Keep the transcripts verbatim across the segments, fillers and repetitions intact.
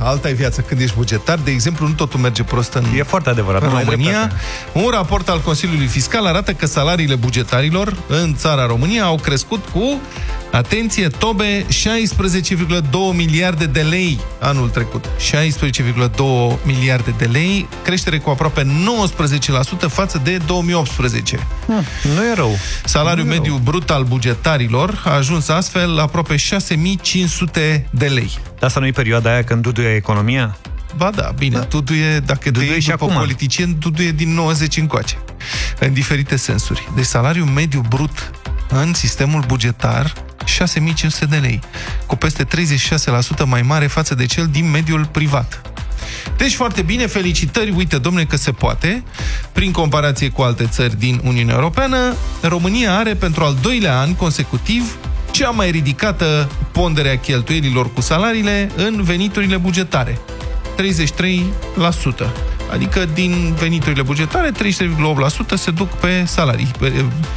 alta e viața când ești bugetar. De exemplu, nu totul merge prost în, e foarte adevărat, în România. Un raport al Consiliului Fiscal arată că salariile bugetarilor în țara România au crescut cu, atenție, tobe, șaisprezece virgulă doi miliarde de lei anul trecut. șaisprezece virgulă doi miliarde de lei, creștere cu aproape nouăsprezece la sută față de două mii optsprezece. Hmm, nu e rău. Salariul nu e mediu rău. brut al bugetarilor a ajuns astfel la aproape șase mii cinci sute de lei. Dar asta nu e perioada aia când duduie economia? Ba da, bine, da. Duduie, dacă Duduie te iei și după acum. politicieni, duduie din nouăzeci încoace. În diferite sensuri. Deci salariul mediu brut în sistemul bugetar, șase mii cinci sute de lei, cu peste treizeci și șase la sută mai mare față de cel din mediul privat. Deci foarte bine, felicitări, uite, domnule, că se poate. Prin comparație cu alte țări din Uniunea Europeană, România are pentru al doilea an consecutiv cea mai ridicată pondere a cheltuielilor cu salariile în veniturile bugetare, treizeci și trei la sută. Adică din veniturile bugetare, treizeci și trei virgulă opt la sută se duc pe salarii, pe,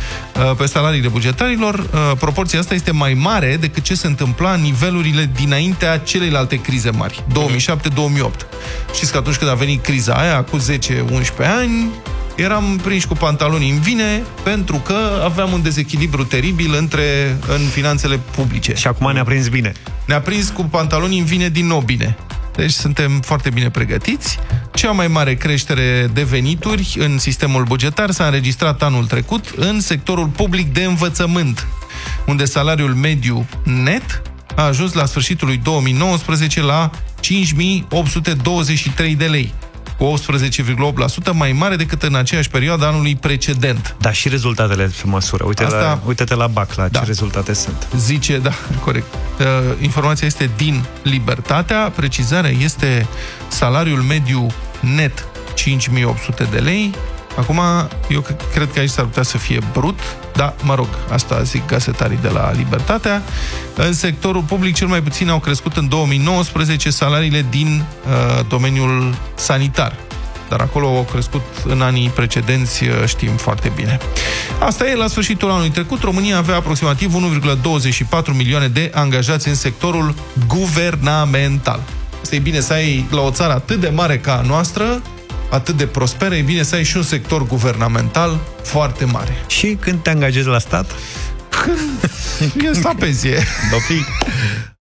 pe salariile bugetarilor. Proporția asta este mai mare decât ce se întâmpla în nivelurile dinaintea celelalte crize mari, două mii șapte două mii opt. Știți că atunci când a venit criza aia, cu zece unsprezece ani, eram prinși cu pantalonii în vine pentru că aveam un dezechilibru teribil între, în finanțele publice. Și acum ne-a prins bine. Ne-a prins cu pantalonii în vine din nou bine. Deci suntem foarte bine pregătiți. Cea mai mare creștere de venituri în sistemul bugetar s-a înregistrat anul trecut în sectorul public de învățământ, unde salariul mediu net a ajuns la sfârșitul lui două mii nouăsprezece la cinci mii opt sute douăzeci și trei de lei, cu optsprezece virgulă opt la sută mai mare decât în aceeași perioadă anului precedent. Da, și rezultatele se măsură. Uite Asta... la, uite-te la B A C, la da. ce rezultate sunt. Zice, da, corect. Uh, informația este din Libertatea. Precizarea este salariul mediu net cinci mii opt sute de lei. Acum, eu cred că aici s-ar putea să fie brut, dar, mă rog, asta zic gazetarii de la Libertatea. În sectorul public, cel mai puțin au crescut în două mii nouăsprezece salariile din uh, domeniul sanitar. Dar acolo au crescut în anii precedenți, știm foarte bine. Asta e, la sfârșitul anului trecut, România avea aproximativ unu virgulă douăzeci și patru milioane de angajați în sectorul guvernamental. Asta e bine să ai, la o țară atât de mare ca a noastră, atât de prosperă, e bine să ai și un sector guvernamental foarte mare. Și când te angajezi la stat? Când ești la pensie. Dopi.